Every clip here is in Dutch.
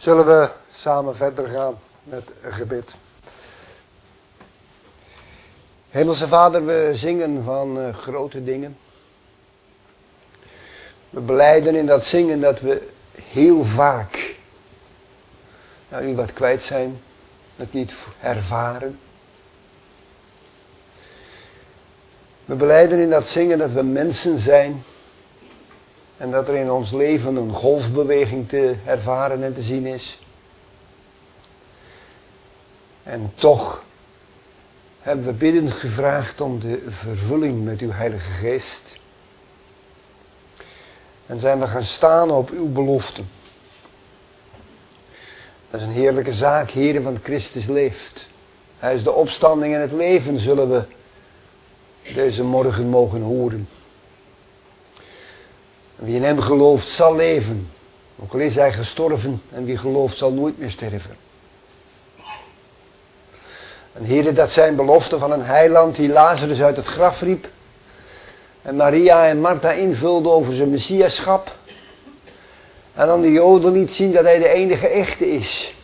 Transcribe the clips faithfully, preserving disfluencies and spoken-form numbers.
Zullen we samen verder gaan met een gebed. Hemelse Vader, we zingen van uh, grote dingen. We belijden in dat zingen dat we heel vaak nou, u wat kwijt zijn, het niet ervaren. We belijden in dat zingen dat we mensen zijn en dat er in ons leven een golfbeweging te ervaren en te zien is. En toch hebben we biddend gevraagd om de vervulling met uw Heilige Geest. En zijn we gaan staan op uw beloften. Dat is een heerlijke zaak, Heere, want Christus leeft. Hij is de opstanding en het leven, zullen we deze morgen mogen horen. En wie in hem gelooft zal leven. Ook al is hij gestorven en wie gelooft zal nooit meer sterven. En Heere, dat zijn beloften van een heiland die Lazarus uit het graf riep. En Maria en Martha invulde over zijn messiaschap. En aan de Joden liet zien dat hij de enige echte is.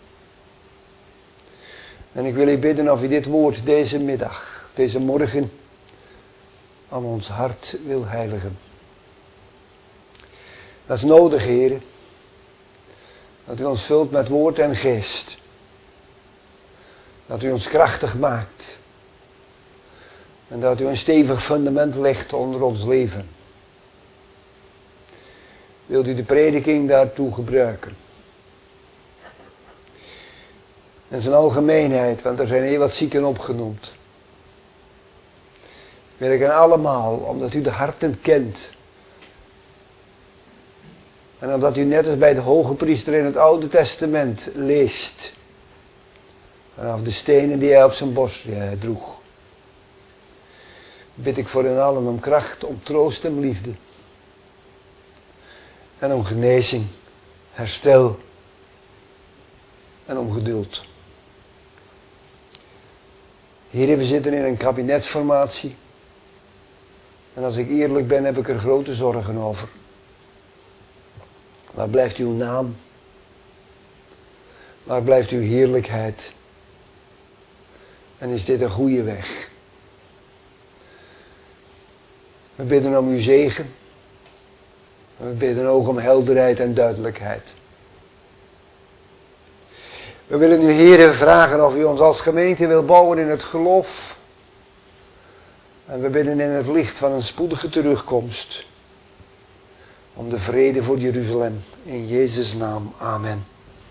En ik wil u bidden of u dit woord deze middag, deze morgen, aan ons hart wil heiligen. Dat is nodig, Heer. Dat u ons vult met woord en geest. Dat u ons krachtig maakt. En dat u een stevig fundament legt onder ons leven. Wilt u de prediking daartoe gebruiken? In zijn algemeenheid, want er zijn heel wat zieken opgenoemd. Wil ik hen allemaal, omdat u de harten kent. En omdat u net als bij de hoge priester in het Oude Testament leest. Vanaf de stenen die hij op zijn borst droeg. Bid ik voor hen allen om kracht, om troost en liefde. En om genezing, herstel en om geduld. Hier we zitten in een kabinetsformatie. En als ik eerlijk ben, heb ik er grote zorgen over. Waar blijft uw naam? Waar blijft uw heerlijkheid? En is dit een goede weg? We bidden om uw zegen. We bidden ook om helderheid en duidelijkheid. We willen u, Heer, vragen of u ons als gemeente wil bouwen in het geloof. En we bidden in het licht van een spoedige terugkomst. Om de vrede voor Jeruzalem. In Jezus' naam. Amen.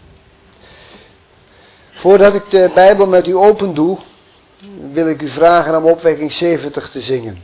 Voordat ik de Bijbel met u open doe, wil ik u vragen om opwekking zeventig te zingen.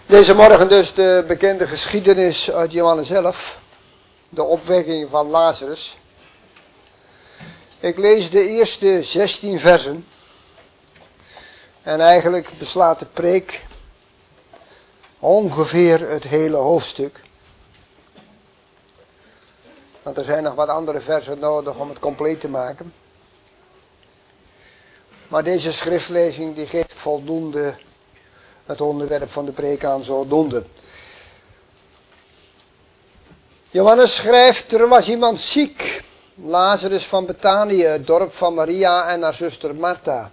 Deze morgen dus de bekende geschiedenis uit Johannes zelf. De opwekking van Lazarus. Ik lees de eerste zestien versen. En eigenlijk beslaat de preek ongeveer het hele hoofdstuk. Want er zijn nog wat andere versen nodig om het compleet te maken. Maar deze schriftlezing die geeft voldoende het onderwerp van de preek aan zodoende. Johannes schrijft, er was iemand ziek. Lazarus van Betanië, het dorp van Maria en haar zuster Martha.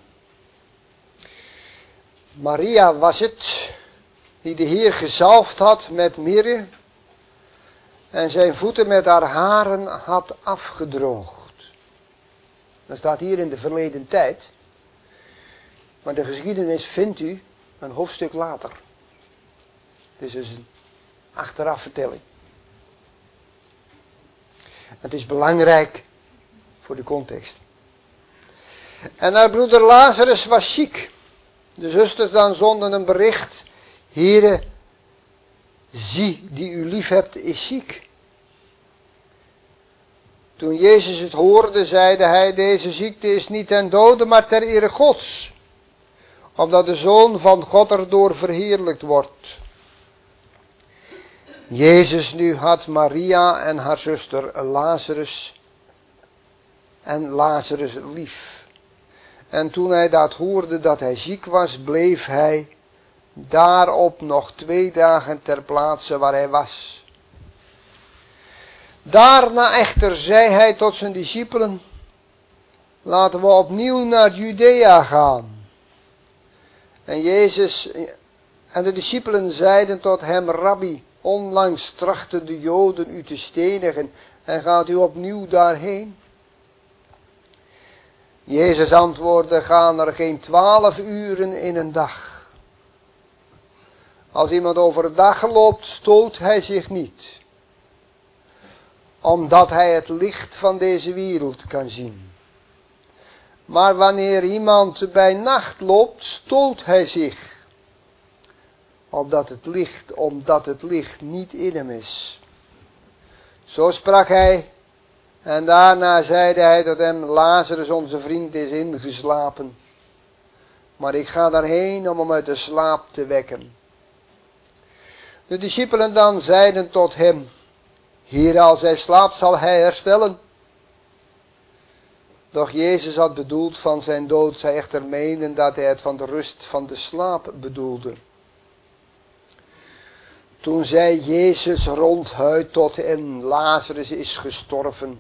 Maria was het die de Heer gezalfd had met mirre en zijn voeten met haar haren had afgedroogd. Dat staat hier in de verleden tijd. Maar de geschiedenis vindt u een hoofdstuk later. Het is dus een achterafvertelling. Het is belangrijk voor de context. En haar broeder Lazarus was ziek. De zusters dan zonden een bericht. Heere, zie die u lief hebt is ziek. Toen Jezus het hoorde, zeide hij, deze ziekte is niet ten dode, maar ter ere Gods. Opdat de Zoon van God erdoor verheerlijkt wordt. Jezus nu had Maria en haar zuster Lazarus en Lazarus lief. En toen hij dat hoorde dat hij ziek was, bleef hij daarop nog twee dagen ter plaatse waar hij was. Daarna echter zei hij tot zijn discipelen, laten we opnieuw naar Judea gaan. En Jezus en de discipelen zeiden tot hem, Rabbi, onlangs trachten de Joden u te stenigen en gaat u opnieuw daarheen? Jezus antwoordde, gaan er geen twaalf uren in een dag. Als iemand overdag loopt, stoot hij zich niet, omdat hij het licht van deze wereld kan zien. Maar wanneer iemand bij nacht loopt, stoot hij zich, opdat het licht, omdat het licht niet in hem is. Zo sprak hij, en daarna zeide hij tot hem, Lazarus onze vriend is ingeslapen, maar ik ga daarheen om hem uit de slaap te wekken. De discipelen dan zeiden tot hem, Heer, als hij slaapt zal hij herstellen. Doch Jezus had bedoeld van zijn dood, zij echter meenden dat hij het van de rust van de slaap bedoelde. Toen zei Jezus ronduit tot hen, Lazarus is gestorven.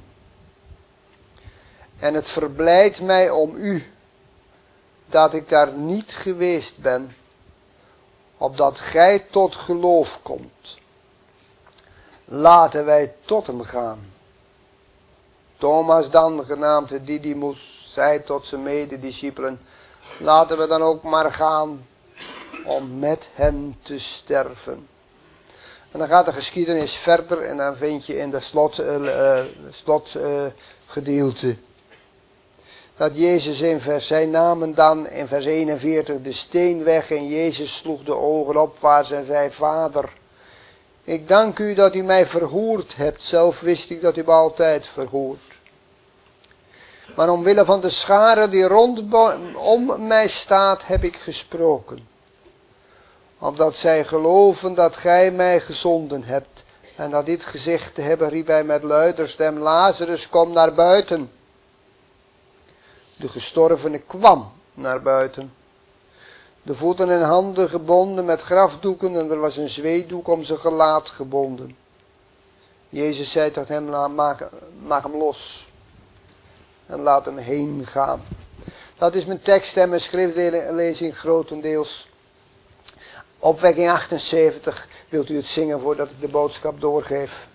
En het verblijdt mij om u, dat ik daar niet geweest ben, opdat gij tot geloof komt. Laten wij tot hem gaan. Thomas dan, genaamd Didymus, zei tot zijn medediscipelen, laten we dan ook maar gaan om met hem te sterven. En dan gaat de geschiedenis verder en dan vind je in de slotgedeelte uh, slot, uh, gedeelte, dat Jezus in vers, zij namen dan in vers eenenveertig de steen weg en Jezus sloeg de ogen opwaarts en zei, Vader, ik dank u dat u mij verhoord hebt, zelf wist ik dat u me altijd verhoort. Maar omwille van de schare die rondom mij staat, heb ik gesproken. Opdat zij geloven dat gij mij gezonden hebt. En dat dit gezegd te hebben, riep hij met luider stem, Lazarus, kom naar buiten. De gestorvene kwam naar buiten. De voeten en handen gebonden met grafdoeken en er was een zweetdoek om zijn gelaat gebonden. Jezus zei tot hem, maak, maak hem los. En laat hem heen gaan. Dat is mijn tekst en mijn schriftlezing grotendeels. Opwekking achtenzeventig. Wilt u het zingen voordat ik de boodschap doorgeef?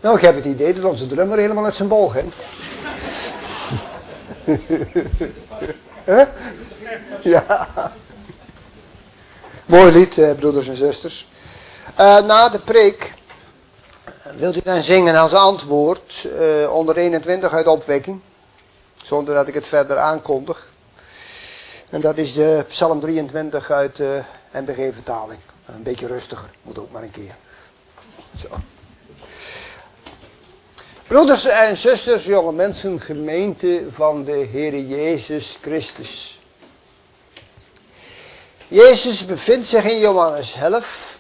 Nou, ik heb het idee dat onze drummer helemaal uit zijn bol ging. Huh? Ja. Mooi lied, eh, broeders en zusters. Uh, na de preek wilt u dan zingen als antwoord uh, onder eenentwintig uit opwekking. Zonder dat ik het verder aankondig. En dat is de Psalm drieëntwintig uit de uh, N B G-vertaling. Een beetje rustiger, moet ook maar een keer. Zo. Broeders en zusters, jonge mensen, gemeente van de Heere Jezus Christus. Jezus bevindt zich in Johannes elf.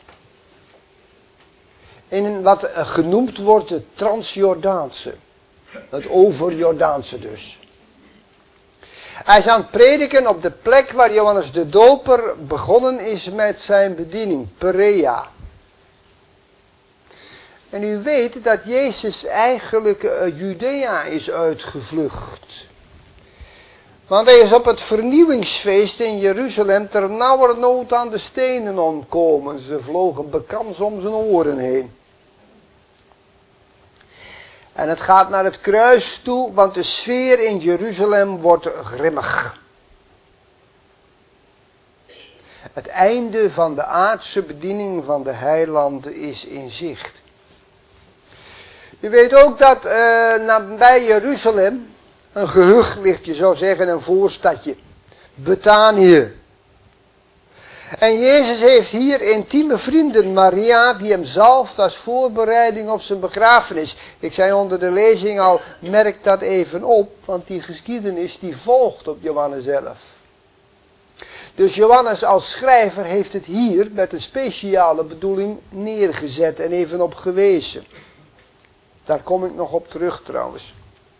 In wat genoemd wordt het Transjordaanse. Het overjordaanse dus. Hij is aan het prediken op de plek waar Johannes de Doper begonnen is met zijn bediening. Perea. En u weet dat Jezus eigenlijk uh, Judea is uitgevlucht. Want hij is op het vernieuwingsfeest in Jeruzalem ter nauwernood aan de stenen ontkomen. Ze vlogen bekans om zijn oren heen. En het gaat naar het kruis toe, want de sfeer in Jeruzalem wordt grimmig. Het einde van de aardse bediening van de heiland is in zicht. U weet ook dat uh, nabij Jeruzalem een gehucht ligt, je zou zeggen een voorstadje. Betanië. En Jezus heeft hier intieme vrienden, Maria, die hem zalft als voorbereiding op zijn begrafenis. Ik zei onder de lezing al, merk dat even op, want die geschiedenis die volgt op Johannes elf. Dus Johannes als schrijver heeft het hier met een speciale bedoeling neergezet en even op gewezen. Daar kom ik nog op terug trouwens.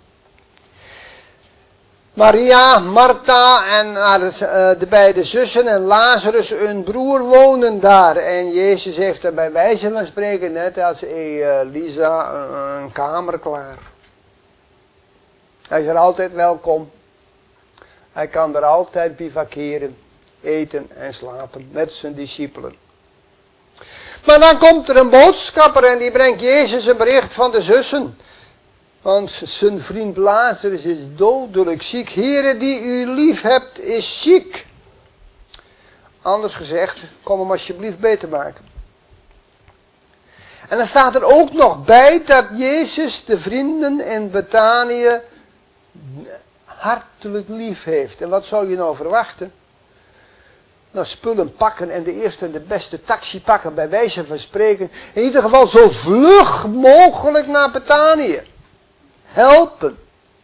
Maria, Martha en de beide zussen en Lazarus, hun broer, wonen daar. En Jezus heeft er bij wijze van spreken, net als Elisa, een kamer klaar. Hij is er altijd welkom. Hij kan er altijd bivakeren, eten en slapen met zijn discipelen. Maar dan komt er een boodschapper en die brengt Jezus een bericht van de zussen. Want zijn vriend Lazarus is dodelijk ziek. Heere, die u lief hebt, is ziek. Anders gezegd, kom hem alsjeblieft beter maken. En dan staat er ook nog bij dat Jezus de vrienden in Betanië hartelijk lief heeft. En wat zou je nou verwachten? Nou, spullen pakken en de eerste en de beste taxi pakken, bij wijze van spreken. In ieder geval zo vlug mogelijk naar Betanië. Helpen.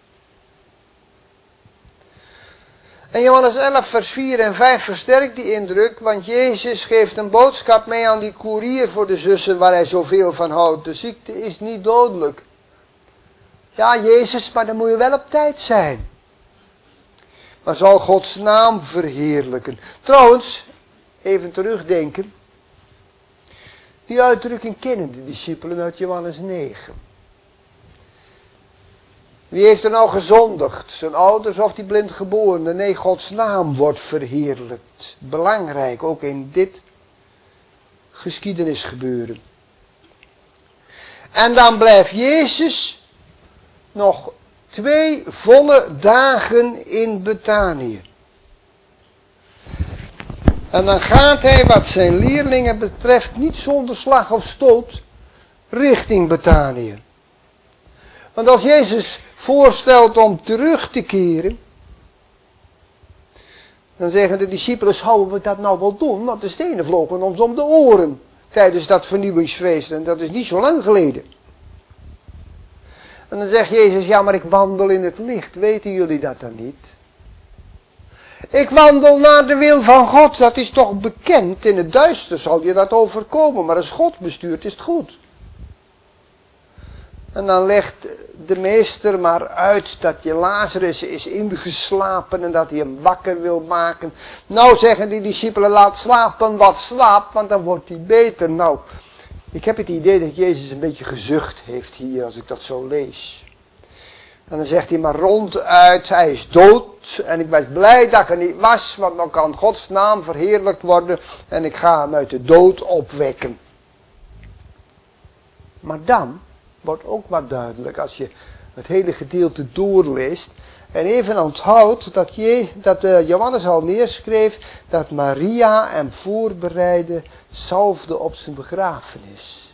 En Johannes elf vers vier en vijf versterkt die indruk, want Jezus geeft een boodschap mee aan die koerier voor de zussen waar hij zoveel van houdt. De ziekte is niet dodelijk. Ja, Jezus, maar dan moet je wel op tijd zijn. Maar zal Gods naam verheerlijken. Trouwens, even terugdenken. Die uitdrukking kennen de discipelen uit Johannes negen. Wie heeft er nou gezondigd? Zijn ouders of die blindgeborene? Nee, Gods naam wordt verheerlijkt. Belangrijk, ook in dit geschiedenisgebeuren. En dan blijft Jezus nog twee volle dagen in Betanië. En dan gaat hij, wat zijn leerlingen betreft, niet zonder slag of stoot, richting Betanië. Want als Jezus voorstelt om terug te keren, dan zeggen de discipelen, zouden we dat nou wel doen? Want de stenen vlogen ons om de oren tijdens dat vernieuwingsfeest. En dat is niet zo lang geleden. En dan zegt Jezus, ja, maar ik wandel in het licht. Weten jullie dat dan niet? Ik wandel naar de wil van God. Dat is toch bekend. In het duister zal je dat overkomen. Maar als God bestuurt is het goed. En dan legt de meester maar uit dat je Lazarus is ingeslapen en dat hij hem wakker wil maken. Nou zeggen die discipelen, laat slapen wat slaapt, want dan wordt hij beter. Nou, ik heb het idee dat Jezus een beetje gezucht heeft hier als ik dat zo lees. En dan zegt hij maar ronduit, hij is dood en ik ben blij dat ik er niet was, want dan kan Gods naam verheerlijkt worden en ik ga hem uit de dood opwekken. Maar dan... wordt ook wat duidelijk als je het hele gedeelte doorleest. En even onthoudt dat, je, dat uh, Johannes al neerschreef dat Maria hem voorbereidde, salfde op zijn begrafenis.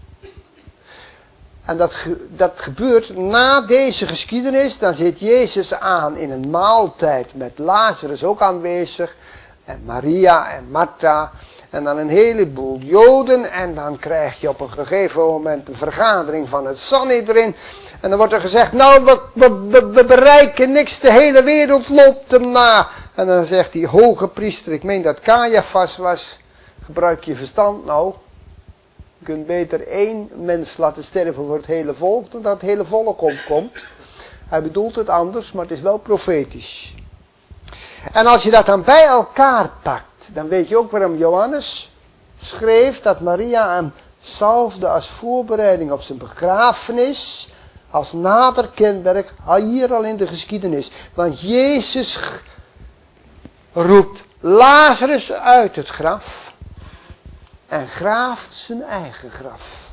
En dat, dat gebeurt na deze geschiedenis. Dan zit Jezus aan in een maaltijd met Lazarus ook aanwezig. En Maria en Martha. En dan een heleboel Joden. En dan krijg je op een gegeven moment een vergadering van het Sanhedrin. En dan wordt er gezegd, nou we, we, we bereiken niks, de hele wereld loopt hem na. En dan zegt die hoge priester, ik meen dat Caiaphas was, gebruik je verstand nou. Je kunt beter één mens laten sterven voor het hele volk, dan dat het hele volk omkomt. Hij bedoelt het anders, maar het is wel profetisch. En als je dat dan bij elkaar pakt, dan weet je ook waarom Johannes schreef dat Maria hem salfde als voorbereiding op zijn begrafenis, als nader kenmerk, hier al in de geschiedenis. Want Jezus roept Lazarus uit het graf en graaft zijn eigen graf.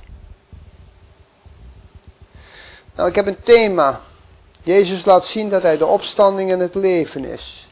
Nou, ik heb een thema. Jezus laat zien dat hij de opstanding en het leven is.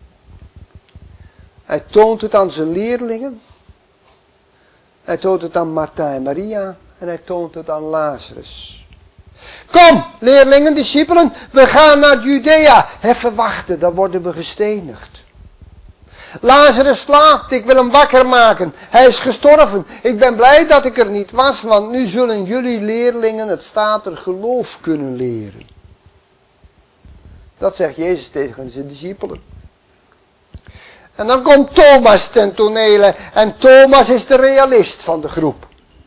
Hij toont het aan zijn leerlingen. Hij toont het aan Martha en Maria. En hij toont het aan Lazarus. Kom, leerlingen, discipelen, we gaan naar Judea. Even wachten, dan worden we gestenigd. Lazarus slaapt, ik wil hem wakker maken. Hij is gestorven. Ik ben blij dat ik er niet was, want nu zullen jullie leerlingen, het staat er, geloof kunnen leren. Dat zegt Jezus tegen zijn discipelen. En dan komt Thomas ten tonele. En Thomas is de realist van de groep.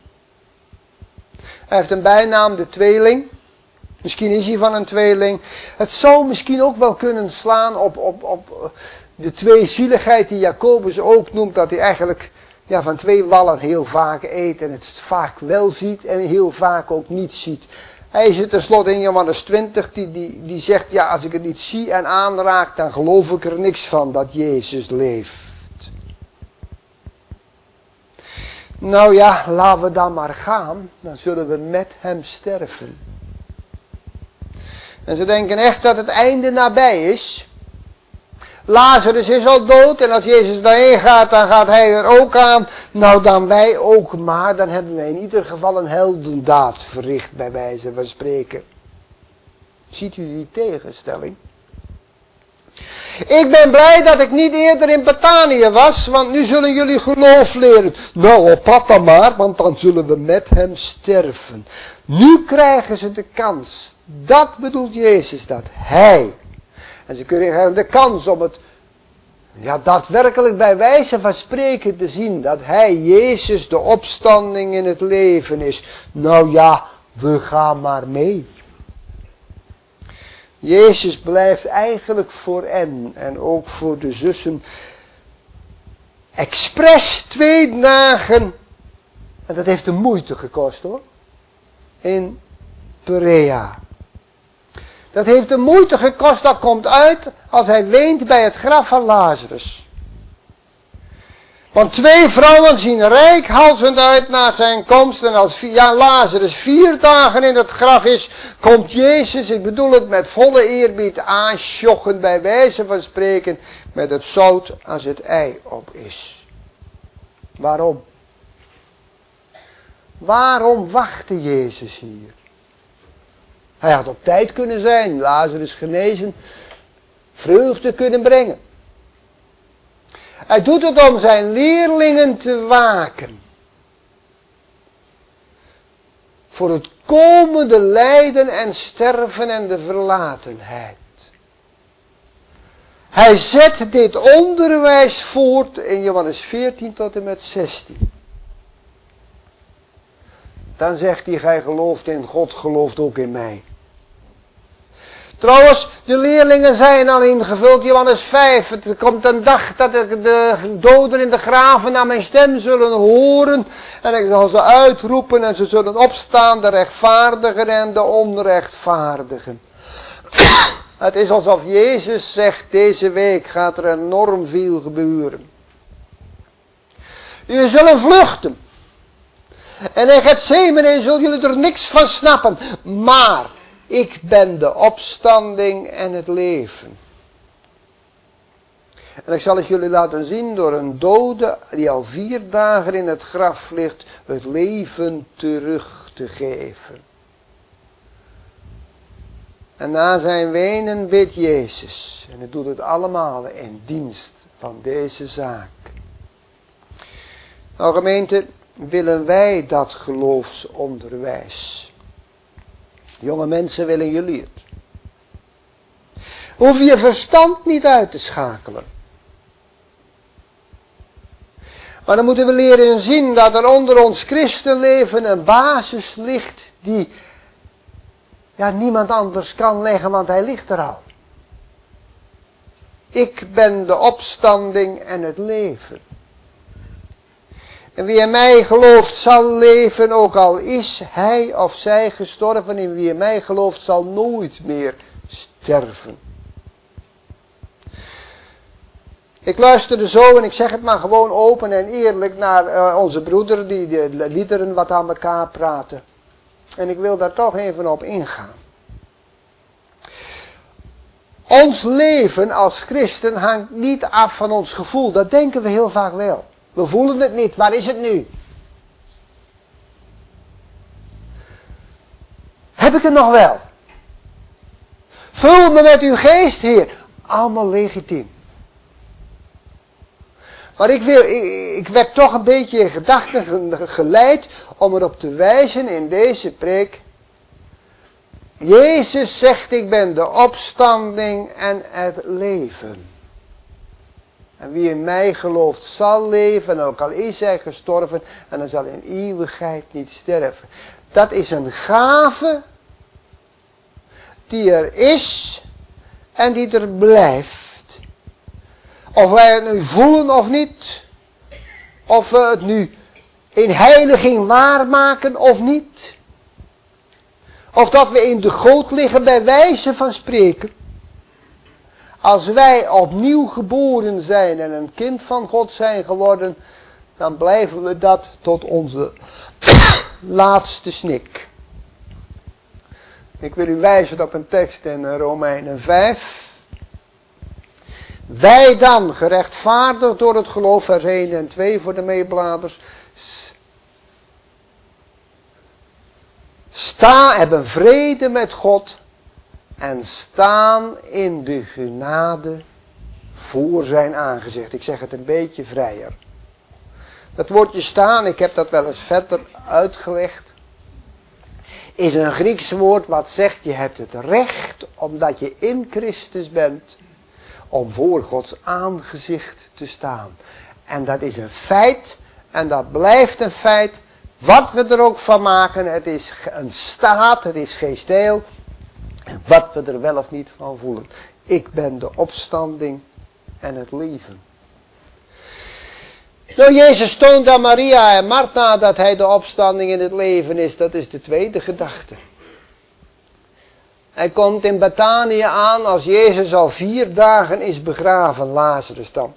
Hij heeft een bijnaam, de tweeling. Misschien is hij van een tweeling. Het zou misschien ook wel kunnen slaan op, op, op de tweezieligheid die Jacobus ook noemt. Dat hij eigenlijk ja, van twee wallen heel vaak eet. En het vaak wel ziet en heel vaak ook niet ziet. Hij is het tenslotte in Johannes twintig die, die, die zegt, ja, als ik het niet zie en aanraak, dan geloof ik er niks van dat Jezus leeft. Nou ja, laten we dan maar gaan, dan zullen we met hem sterven. En ze denken echt dat het einde nabij is. Lazarus is al dood en als Jezus daarheen gaat, dan gaat hij er ook aan. Nou, dan wij ook maar, dan hebben wij in ieder geval een heldendaad verricht, bij wijze van spreken. Ziet u die tegenstelling? Ik ben blij dat ik niet eerder in Betanië was, want nu zullen jullie geloof leren. Nou, op pad dan maar, want dan zullen we met hem sterven. Nu krijgen ze de kans. Dat bedoelt Jezus, dat hij. En ze krijgen de kans om het, ja, daadwerkelijk bij wijze van spreken te zien, dat hij, Jezus, de opstanding in het leven is. Nou ja, we gaan maar mee. Jezus blijft eigenlijk voor hen en ook voor de zussen expres twee dagen, en dat heeft de moeite gekost hoor, in Perea. Dat heeft de moeite gekost, dat komt uit als hij weent bij het graf van Lazarus. Want twee vrouwen zien reikhalzend uit naar zijn komst. En als ja, Lazarus vier dagen in het graf is, komt Jezus, ik bedoel het met volle eerbied, aansjochen bij wijze van spreken, met het zout als het ei op is. Waarom? Waarom wachtte Jezus hier? Hij had op tijd kunnen zijn, Lazarus genezen, vreugde kunnen brengen. Hij doet het om zijn leerlingen te waken. Voor het komende lijden en sterven en de verlatenheid. Hij zet dit onderwijs voort in Johannes veertien tot en met zestien. Dan zegt hij, gij gelooft in God, gelooft ook in mij. Trouwens, de leerlingen zijn al ingevuld, Johannes vijf. Het komt een dag dat de doden in de graven naar mijn stem zullen horen. En ik zal ze uitroepen en ze zullen opstaan, de rechtvaardigen en de onrechtvaardigen. Het is alsof Jezus zegt, deze week gaat er enorm veel gebeuren. Jullie zullen vluchten. En in Gethsemane zullen jullie er niks van snappen. Maar ik ben de opstanding en het leven. En ik zal het jullie laten zien door een dode die al vier dagen in het graf ligt, het leven terug te geven. En na zijn wenen bidt Jezus. En hij doet het allemaal in dienst van deze zaak. Nou gemeente, willen wij dat geloofsonderwijs? Jonge mensen, willen jullie het? Hoef je verstand niet uit te schakelen. Maar dan moeten we leren zien dat er onder ons christenleven een basis ligt die ja, niemand anders kan leggen, want hij ligt er al. Ik ben de opstanding en het leven. En wie in mij gelooft zal leven, ook al is hij of zij gestorven. En wie in mij gelooft zal nooit meer sterven. Ik luisterde zo, en ik zeg het maar gewoon open en eerlijk, naar uh, onze broeder die de liederen wat aan elkaar praten. En ik wil daar toch even op ingaan. Ons leven als christen hangt niet af van ons gevoel. Dat denken we heel vaak wel. We voelen het niet. Waar is het nu? Heb ik het nog wel? Vul me met uw geest, Heer. Allemaal legitiem. Maar ik, wil, ik, ik werd toch een beetje in gedachten geleid om erop te wijzen in deze preek. Jezus zegt, ik ben de opstanding en het leven. En wie in mij gelooft zal leven, en ook al is hij gestorven, en dan zal in eeuwigheid niet sterven. Dat is een gave die er is en die er blijft. Of wij het nu voelen of niet, of we het nu in heiliging waarmaken of niet. Of dat we in de goot liggen bij wijze van spreken. Als wij opnieuw geboren zijn en een kind van God zijn geworden, dan blijven we dat tot onze laatste snik. Ik wil u wijzen op een tekst in Romeinen vijf. Wij dan, gerechtvaardigd door het geloof, vers één en twee voor de meebladers, sta, hebben vrede met God en staan in de genade voor zijn aangezicht. Ik zeg het een beetje vrijer. Dat woordje staan, ik heb dat wel eens verder uitgelegd, is een Grieks woord wat zegt, je hebt het recht, omdat je in Christus bent, om voor Gods aangezicht te staan. En dat is een feit, en dat blijft een feit, wat we er ook van maken, het is een staat, het is geen stijl, en wat we er wel of niet van voelen. Ik ben de opstanding en het leven. Nou, Jezus toont aan Maria en Martha dat hij de opstanding en het leven is. Dat is de tweede gedachte. Hij komt in Betanië aan als Jezus al vier dagen is begraven, Lazarus dan.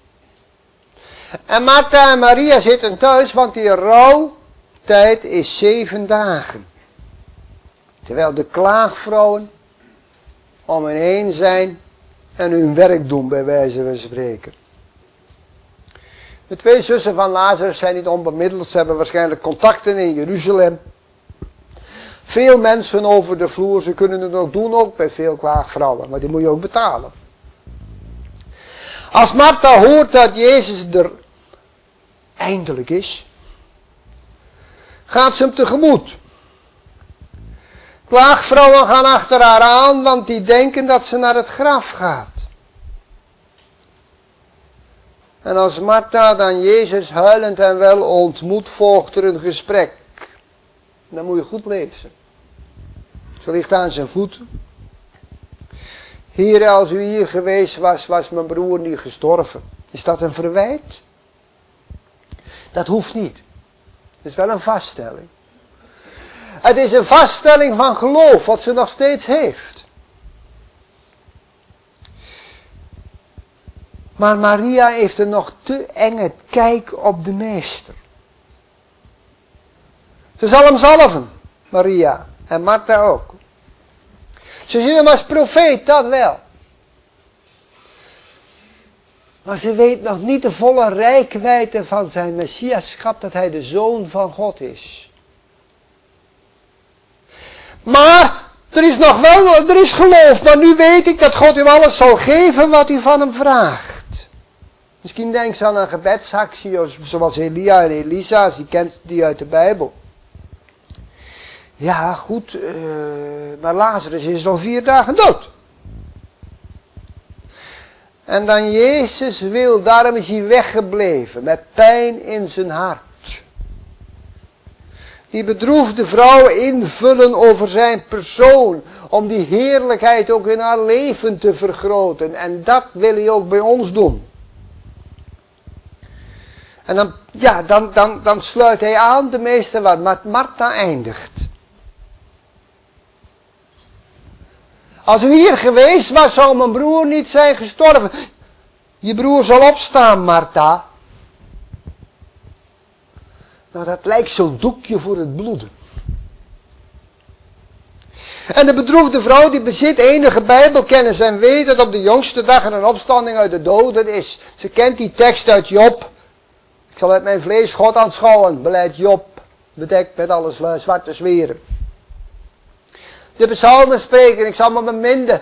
En Martha en Maria zitten thuis, want die rouwtijd is zeven dagen. Terwijl de klaagvrouwen om hen heen zijn en hun werk doen, bij wijze van spreken. De twee zussen van Lazarus zijn niet onbemiddeld. Ze hebben waarschijnlijk contacten in Jeruzalem. Veel mensen over de vloer. Ze kunnen het ook doen, ook bij veel klaagvrouwen. Maar die moet je ook betalen. Als Martha hoort dat Jezus er eindelijk is, gaat ze hem tegemoet. Klaagvrouwen gaan achter haar aan, want die denken dat ze naar het graf gaat. En als Martha dan Jezus huilend en wel ontmoet, volgt er een gesprek. Dat moet je goed lezen. Ze ligt aan zijn voeten. Heer, als u hier geweest was, was mijn broer niet gestorven. Is dat een verwijt? Dat hoeft niet. Het is wel een vaststelling. Het is een vaststelling van geloof, wat ze nog steeds heeft. Maar Maria heeft een nog te enge kijk op de meester. Ze zal hem zalven, Maria. En Martha ook. Ze zien hem als profeet, dat wel. Maar ze weet nog niet de volle reikwijdte van zijn messiaschap, dat hij de Zoon van God is. Maar er is nog wel, er is geloof, maar nu weet ik dat God u alles zal geven wat u van hem vraagt. Misschien denkt ze aan een gebedsactie, zoals Elia en Elisa, die kent die uit de Bijbel. Ja, goed, uh, maar Lazarus is al vier dagen dood. En dan Jezus wil, daarom is hij weggebleven, met pijn in zijn hart. Die bedroefde vrouw invullen over zijn persoon, om die heerlijkheid ook in haar leven te vergroten. En dat wil hij ook bij ons doen. En dan, ja, dan, dan, dan sluit hij aan de meeste waar Martha eindigt. Als u hier geweest was, zou mijn broer niet zijn gestorven. Je broer zal opstaan, Martha. Nou, dat lijkt zo'n doekje voor het bloeden. En de bedroefde vrouw die bezit enige bijbelkennis en weet dat op de jongste dag er een opstanding uit de doden is. Ze kent die tekst uit Job. Ik zal uit mijn vlees God aanschouwen, beleidt Job, bedekt met alle zwarte zweren. De psalmen spreken, ik zal me beminden.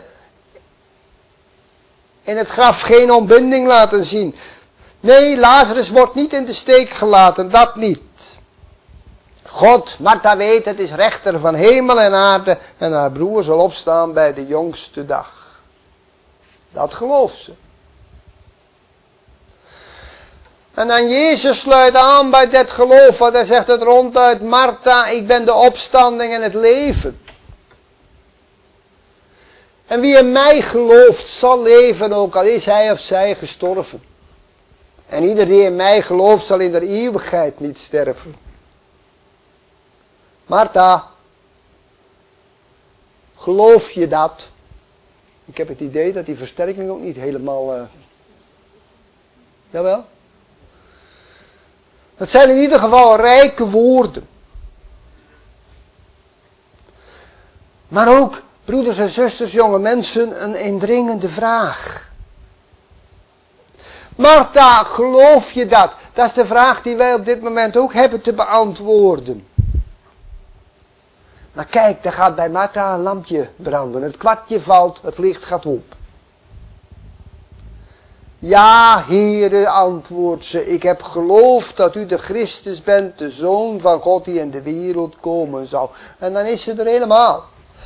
In het graf geen ontbinding laten zien. Nee, Lazarus wordt niet in de steek gelaten, dat niet. God, Martha weet, het is rechter van hemel en aarde en haar broer zal opstaan bij de jongste dag. Dat gelooft ze. En dan Jezus sluit aan bij dit geloof, want hij zegt het ronduit, Martha, ik ben de opstanding en het leven. En wie in mij gelooft zal leven, ook al is hij of zij gestorven. En ieder die in mij gelooft zal in de eeuwigheid niet sterven. Martha, geloof je dat? Ik heb het idee dat die versterking ook niet helemaal... Uh... Jawel? Dat zijn in ieder geval rijke woorden. Maar ook, broeders en zusters, jonge mensen, een indringende vraag. Martha, geloof je dat? Dat is de vraag die wij op dit moment ook hebben te beantwoorden. Maar kijk, daar gaat bij Martha een lampje branden. Het kwartje valt, het licht gaat op. Ja, Heere, antwoordt ze, ik heb geloofd dat u de Christus bent, de Zoon van God die in de wereld komen zou. En dan is ze er helemaal.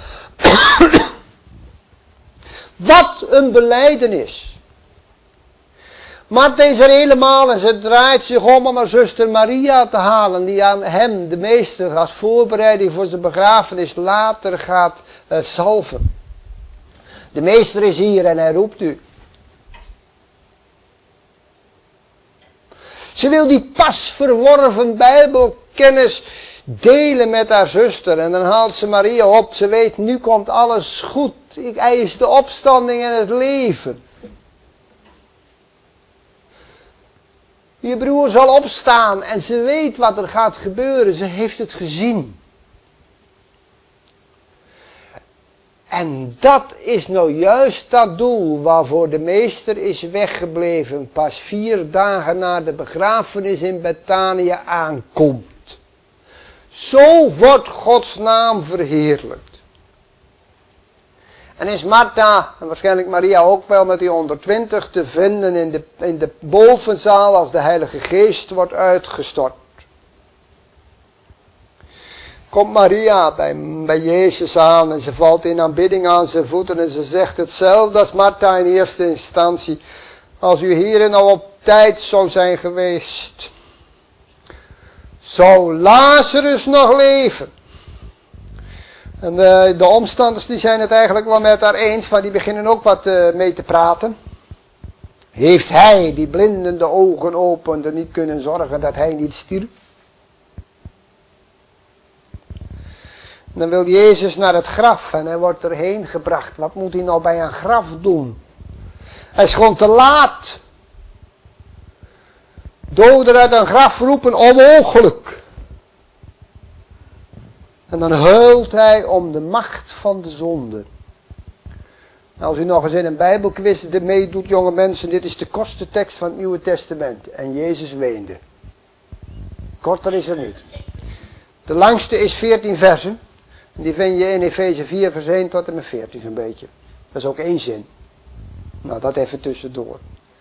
Wat een belijdenis. Martha is er helemaal en ze draait zich om om haar zuster Maria te halen, die aan hem, de meester, als voorbereiding voor zijn begrafenis later gaat uh, salven. De meester is hier en hij roept u. Ze wil die pas verworven bijbelkennis delen met haar zuster. En dan haalt ze Maria op. Ze weet, nu komt alles goed. Ik eis de opstanding en het leven. Je broer zal opstaan en ze weet wat er gaat gebeuren. Ze heeft het gezien. En dat is nou juist dat doel waarvoor de meester is weggebleven. Pas vier dagen na de begrafenis in Betanië aankomt. Zo wordt Gods naam verheerlijkt. En is Martha, en waarschijnlijk Maria ook wel met die honderdtwintig, te vinden in de, in de bovenzaal als de Heilige Geest wordt uitgestort. Komt Maria bij, bij Jezus aan en ze valt in aanbidding aan zijn voeten en ze zegt hetzelfde als Martha in eerste instantie. Als u hier nou op tijd zou zijn geweest, zou Lazarus nog leven. En de, de omstanders die zijn het eigenlijk wel met haar eens, maar die beginnen ook wat uh, mee te praten. Heeft hij die blinden de ogen opende niet kunnen zorgen dat hij niet stierf? Dan wil Jezus naar het graf en hij wordt erheen gebracht. Wat moet hij nou bij een graf doen? Hij is gewoon te laat. Doden uit een graf roepen onmogelijk. dan huilt hij om de macht van de zonde. Als u nog eens in een bijbelquiz meedoet, jonge mensen, dit is de kortste tekst van het Nieuwe Testament. En Jezus weende. Korter is er niet. De langste is veertien versen. En die vind je in Efeze vier vers één tot en met veertien zo'n beetje. Dat is ook één zin. Nou, dat even tussendoor.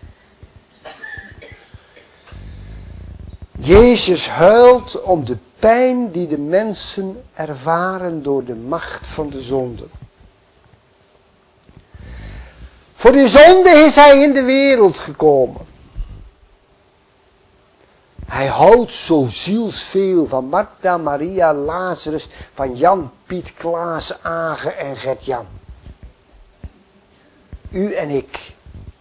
Jezus huilt om de pijn die de mensen ervaren door de macht van de zonde. Voor de zonde is hij in de wereld gekomen. Hij houdt zo zielsveel van Martha, Maria, Lazarus, van Jan, Piet, Klaas, Age en Gert-Jan. U en ik.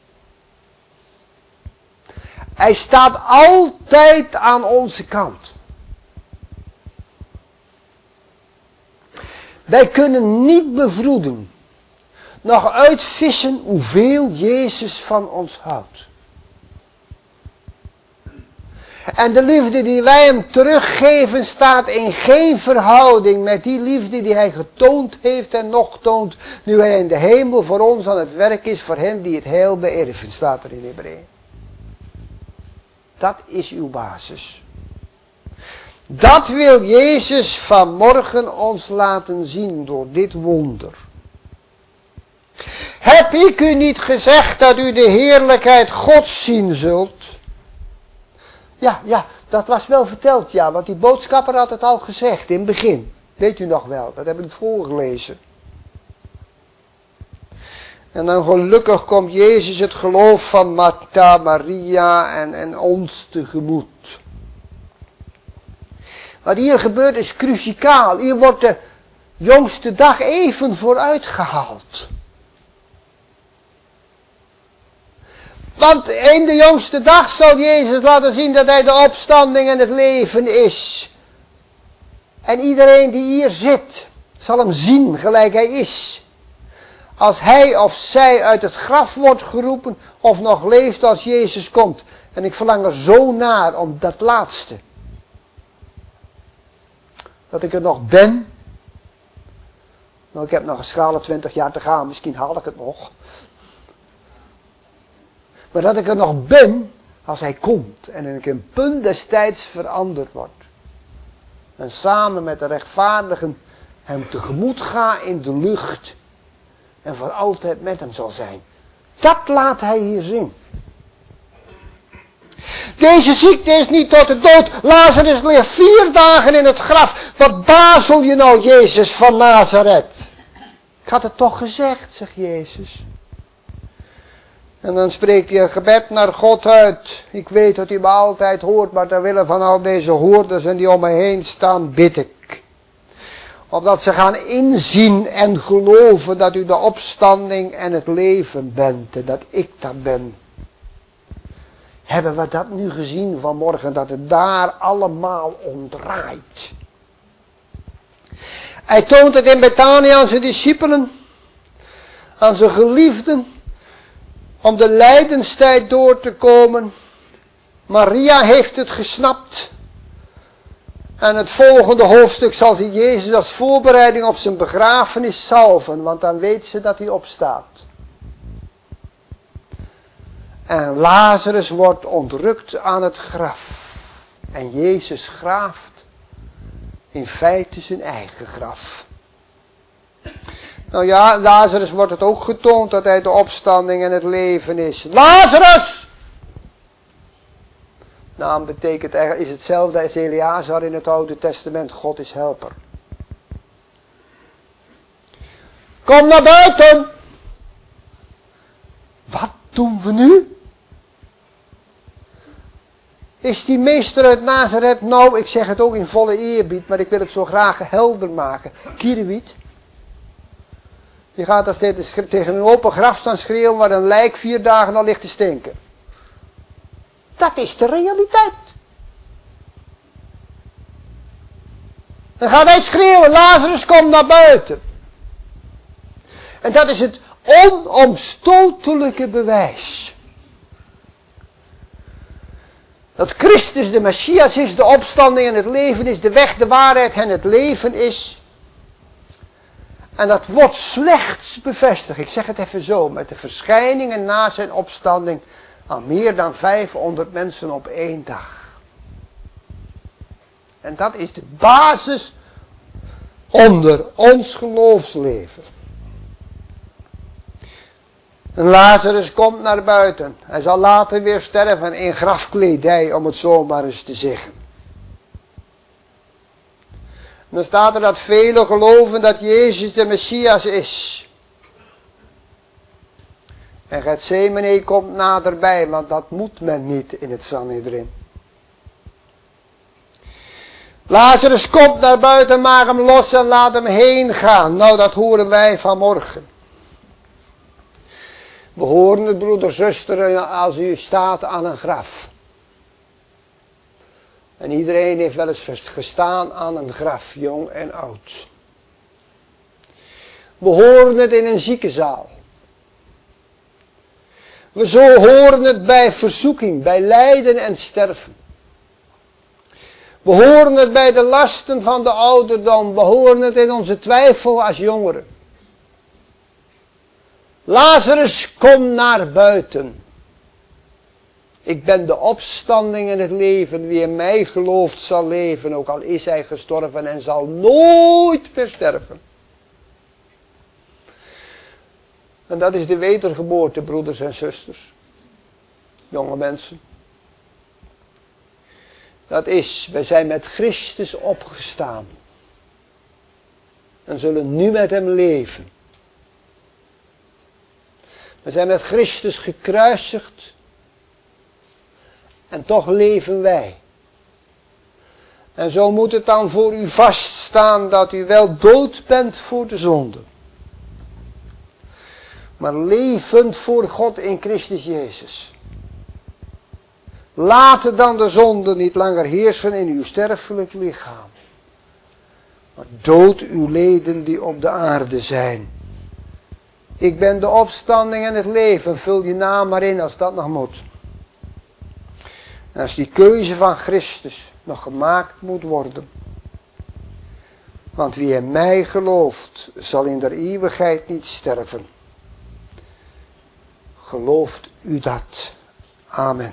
Hij staat altijd aan onze kant. Wij kunnen niet bevroeden, nog uitvissen hoeveel Jezus van ons houdt. En de liefde die wij hem teruggeven staat in geen verhouding met die liefde die hij getoond heeft en nog toont, nu hij in de hemel voor ons aan het werk is, voor hen die het heil beërven, staat er in Hebreeën. Dat is uw basis. Dat wil Jezus vanmorgen ons laten zien door dit wonder. Heb ik u niet gezegd dat u de heerlijkheid Gods zien zult? Ja, ja, dat was wel verteld, ja, want die boodschapper had het al gezegd in het begin. Weet u nog wel, dat heb ik voorgelezen. En dan gelukkig komt Jezus het geloof van Martha, Maria en, en ons tegemoet. Wat hier gebeurt is cruciaal. Hier wordt de jongste dag even vooruit gehaald. Want in de jongste dag zal Jezus laten zien dat hij de opstanding en het leven is. En iedereen die hier zit, zal hem zien gelijk hij is. Als hij of zij uit het graf wordt geroepen of nog leeft als Jezus komt. En ik verlang er zo naar om dat laatste. Dat ik er nog ben. Nou, ik heb nog een schrale twintig jaar te gaan, misschien haal ik het nog. Maar dat ik er nog ben als hij komt en ik een punt des tijds veranderd word. En samen met de rechtvaardigen hem tegemoet ga in de lucht. En voor altijd met hem zal zijn. Dat laat hij hier zien. Deze ziekte is niet tot de dood. Lazarus ligt vier dagen in het graf. Wat bazel je nou, Jezus van Nazareth? Ik had het toch gezegd, zegt Jezus. En dan spreekt hij een gebed naar God uit. Ik weet dat u me altijd hoort, maar ter wille van al deze hoorders en die om me heen staan, bid ik. Opdat ze gaan inzien en geloven dat u de opstanding en het leven bent en dat ik dat ben. Hebben we dat nu gezien vanmorgen, dat het daar allemaal om draait. Hij toont het in Betania aan zijn discipelen, aan zijn geliefden, om de lijdenstijd door te komen. Maria heeft het gesnapt. En het volgende hoofdstuk zal ze Jezus als voorbereiding op zijn begrafenis salven, want dan weet ze dat hij opstaat. En Lazarus wordt ontrukt aan het graf. En Jezus graaft in feite zijn eigen graf. Nou ja, Lazarus wordt het ook getoond dat hij de opstanding en het leven is. Lazarus! Naam betekent eigenlijk, is hetzelfde als Eleazar in het Oude Testament. God is helper. Kom naar buiten! Wat doen we nu? Is die meester uit Nazareth, nou, ik zeg het ook in volle eerbied, maar ik wil het zo graag helder maken. Kierewiet. Die gaat als tegen een open graf staan schreeuwen waar een lijk vier dagen al ligt te stinken. Dat is de realiteit. Dan gaat hij schreeuwen, Lazarus, kom naar buiten. En dat is het onomstotelijke bewijs. Dat Christus de Messias is, de opstanding en het leven is, de weg, de waarheid en het leven is. En dat wordt slechts bevestigd, ik zeg het even zo, met de verschijningen na zijn opstanding aan meer dan vijfhonderd mensen op één dag. En dat is de basis onder ons geloofsleven. En Lazarus komt naar buiten. Hij zal later weer sterven in grafkledij, om het zo maar eens te zeggen. En dan staat er dat velen geloven dat Jezus de Messias is. En Getsemane komt naderbij, want dat moet men niet in het Sanhedrin. Lazarus komt naar buiten, maak hem los en laat hem heen gaan. Nou, dat horen wij vanmorgen. We horen het, broeder, zuster, als u staat aan een graf. En iedereen heeft wel eens gestaan aan een graf, jong en oud. We horen het in een ziekenzaal. We zo horen het bij verzoeking, bij lijden en sterven. We horen het bij de lasten van de ouderdom. We horen het in onze twijfel als jongeren. Lazarus, kom naar buiten. Ik ben de opstanding en het leven. Wie in mij gelooft zal leven, ook al is hij gestorven en zal nooit meer sterven. En dat is de wedergeboorte, broeders en zusters. Jonge mensen. Dat is, wij zijn met Christus opgestaan. En zullen nu met hem leven. We zijn met Christus gekruisigd. En toch leven wij. En zo moet het dan voor u vaststaan dat u wel dood bent voor de zonde. Maar levend voor God in Christus Jezus. Laat dan de zonde niet langer heersen in uw sterfelijk lichaam. Maar dood uw leden die op de aarde zijn. Ik ben de opstanding en het leven. Vul je naam maar in als dat nog moet. En als die keuze van Christus nog gemaakt moet worden. Want wie in mij gelooft, zal in der eeuwigheid niet sterven. Gelooft u dat? Amen.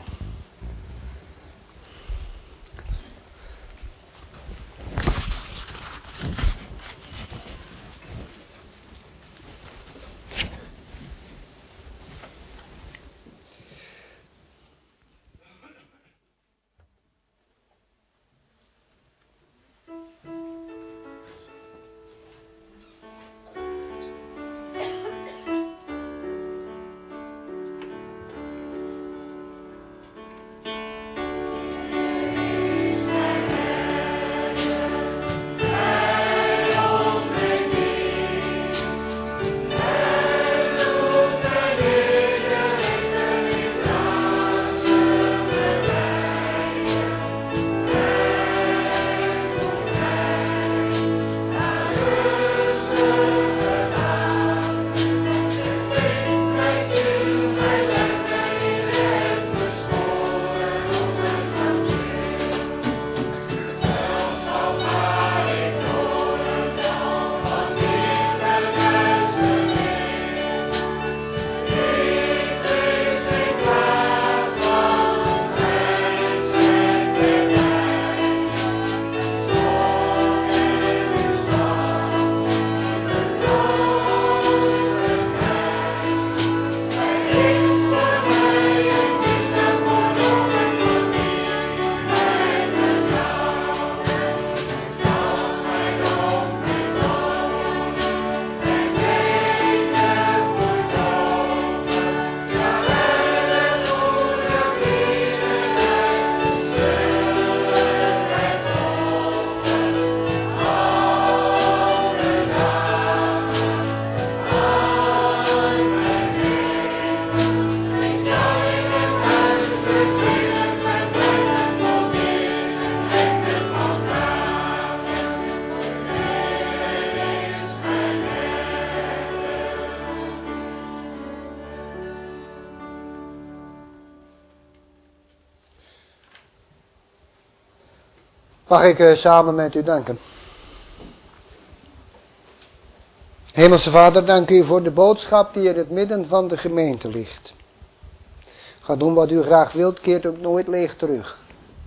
Mag ik uh, samen met u danken. Hemelse Vader, dank u voor de boodschap die in het midden van de gemeente ligt. Ga doen wat u graag wilt, keert ook nooit leeg terug.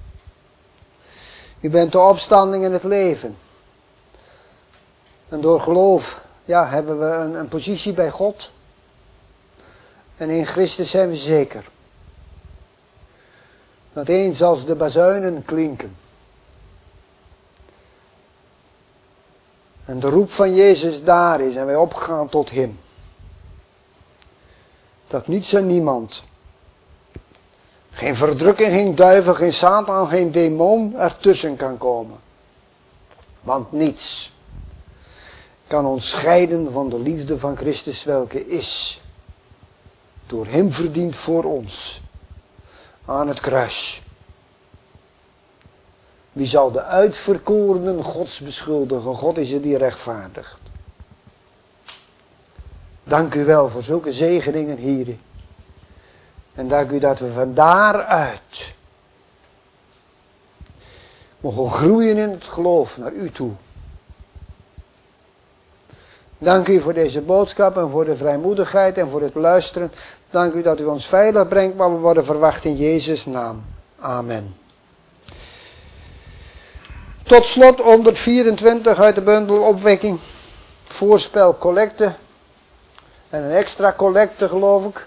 U bent de opstanding en het leven. En door geloof ja, hebben we een, een positie bij God. En in Christus zijn we zeker. Dat eens als de bazuinen klinken. En de roep van Jezus daar is en wij opgaan tot Hem. Dat niets en niemand. Geen verdrukking, geen duivel, geen Satan, geen demon ertussen kan komen. Want niets kan ons scheiden van de liefde van Christus, welke is door Hem verdiend voor ons aan het kruis. Wie zal de uitverkorenen Gods beschuldigen? God is het die rechtvaardigt. Dank u wel voor zulke zegeningen hier. En dank u dat we van daaruit mogen groeien in het geloof naar u toe. Dank u voor deze boodschap en voor de vrijmoedigheid en voor het luisteren. Dank u dat u ons veilig brengt, maar we worden verwacht in Jezus' naam. Amen. Tot slot honderdvierentwintig uit de bundel opwekking. Voorspel collecte. En een extra collecte geloof ik.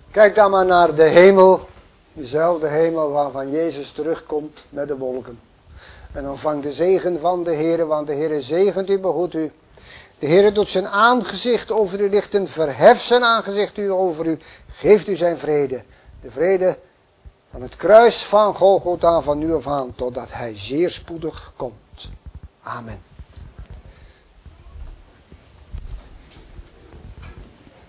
Kijk dan maar naar de hemel. Dezelfde hemel waarvan Jezus terugkomt met de wolken. En ontvang de zegen van de Heer, want de Heer zegent u, behoedt u. De Heer doet zijn aangezicht over u lichten, verheft zijn aangezicht u over u, geeft u zijn vrede. De vrede van het kruis van Golgotha van nu af aan, totdat hij zeer spoedig komt. Amen.